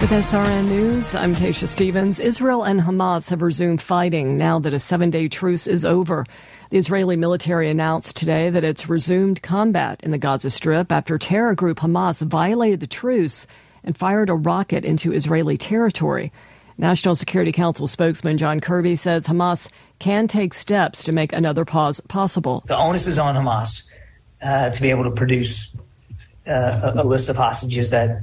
With SRN News, I'm Tasha Stevens. Israel and Hamas have resumed fighting now that a 7-day truce is over. The Israeli military announced today that it's resumed combat in the Gaza Strip after terror group Hamas violated the truce and fired a rocket into Israeli territory. National Security Council spokesman John Kirby says Hamas can take steps to make another pause possible. The onus is on Hamas to be able to produce a list of hostages that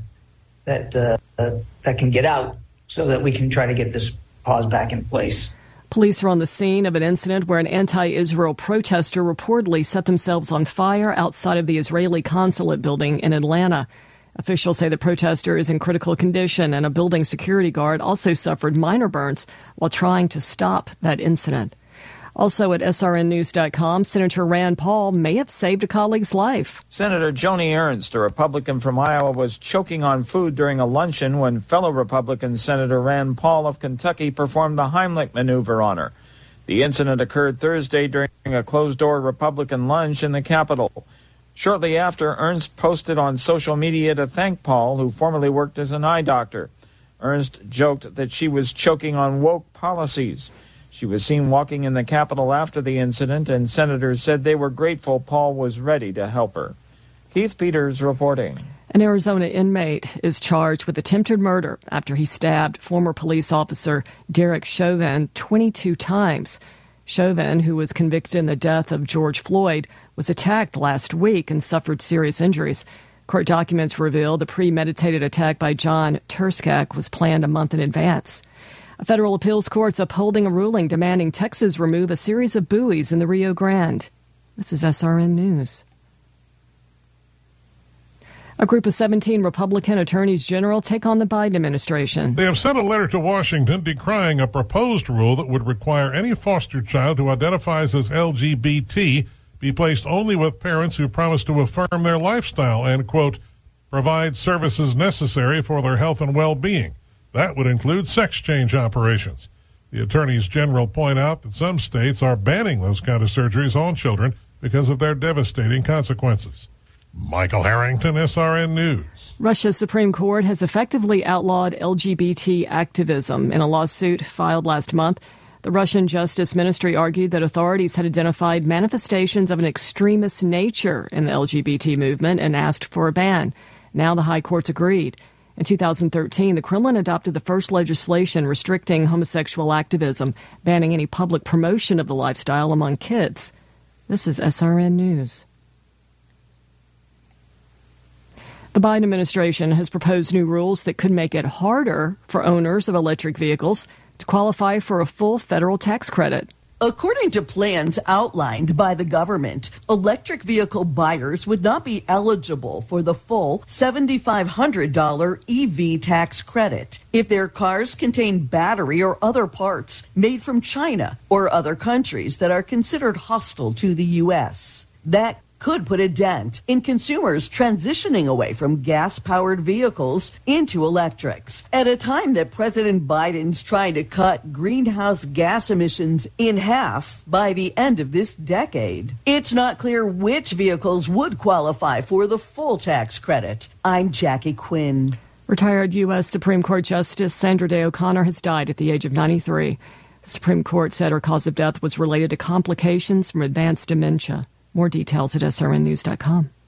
can get out so that we can try to get this pause back in place. Police are on the scene of an incident where an anti-Israel protester reportedly set themselves on fire outside of the Israeli consulate building in Atlanta. Officials say the protester is in critical condition, and a building security guard also suffered minor burns while trying to stop that incident. Also at srnnews.com, Senator Rand Paul may have saved a colleague's life. Senator Joni Ernst, a Republican from Iowa, was choking on food during a luncheon when fellow Republican Senator Rand Paul of Kentucky performed the Heimlich maneuver on her. The incident occurred Thursday during a closed-door Republican lunch in the Capitol. Shortly after, Ernst posted on social media to thank Paul, who formerly worked as an eye doctor. Ernst joked that she was choking on woke policies. She was seen walking in the Capitol after the incident, and senators said they were grateful Paul was ready to help her. Keith Peters reporting. An Arizona inmate is charged with attempted murder after he stabbed former police officer Derek Chauvin 22 times. Chauvin, who was convicted in the death of George Floyd, was attacked last week and suffered serious injuries. Court documents reveal the premeditated attack by John Turskak was planned a month in advance. A federal appeals court's upholding a ruling demanding Texas remove a series of buoys in the Rio Grande. This is SRN News. A group of 17 Republican attorneys general take on the Biden administration. They have sent a letter to Washington decrying a proposed rule that would require any foster child who identifies as LGBT be placed only with parents who promise to affirm their lifestyle and, quote, provide services necessary for their health and well-being. That would include sex change operations. The attorneys general point out that some states are banning those kind of surgeries on children because of their devastating consequences. Michael Harrington, SRN News. Russia's Supreme Court has effectively outlawed LGBT activism in a lawsuit filed last month. The Russian Justice Ministry argued that authorities had identified manifestations of an extremist nature in the LGBT movement and asked for a ban. Now the high court's agreed. In 2013, the Kremlin adopted the first legislation restricting homosexual activism, banning any public promotion of the lifestyle among kids. This is SRN News. The Biden administration has proposed new rules that could make it harder for owners of electric vehicles to qualify for a full federal tax credit. According to plans outlined by the government, electric vehicle buyers would not be eligible for the full $7,500 EV tax credit if their cars contain battery or other parts made from China or other countries that are considered hostile to the U.S. That could put a dent in consumers transitioning away from gas-powered vehicles into electrics at a time that President Biden's trying to cut greenhouse gas emissions in half by the end of this decade. It's not clear which vehicles would qualify for the full tax credit. I'm Jackie Quinn. Retired U.S. Supreme Court Justice Sandra Day O'Connor has died at the age of 93. The Supreme Court said her cause of death was related to complications from advanced dementia. More details at srnnews.com.